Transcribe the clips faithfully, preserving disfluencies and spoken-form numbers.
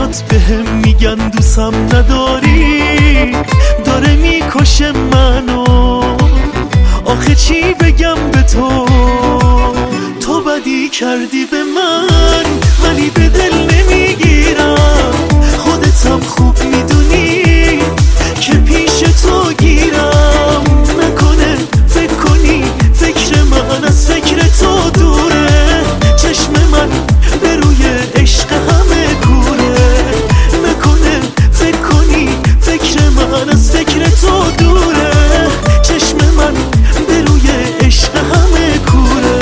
چشمات بهم میگن دوستم نداری، داره میکشه منو. آخه چی بگم به تو، تو بدی کردی به من ولی به دل نمیگیرم. خودتم خوب میدونی که پیش تو گیرم. نکنه فکر کنی فکر من از فکر تو دوره، چشم من به روی عشق همه کوره. نکنه فکر کنی فکر من از فکر تو دوره، چشم من به روی عشق همه کوره.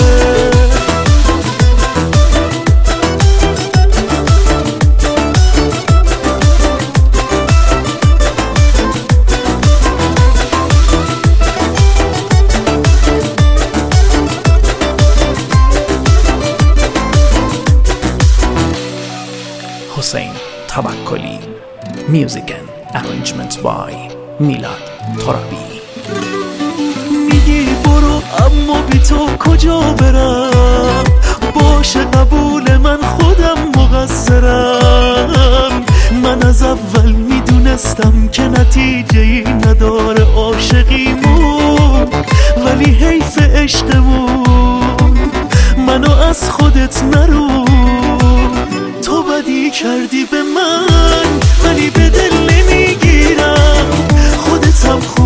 حسین توکلی. Music and arrangements by میلاد ترابی. میگی برو اما بی تو کجا برم، باشه قبول من خودم مقصرم. من از اول میدونستم که نتیجه ای نداره عاشقیمون، ولی حیف عشقمون. منو از خودت نرو، تو بدی کردی به من ولی به دل نمیگیرم. خودتم خوب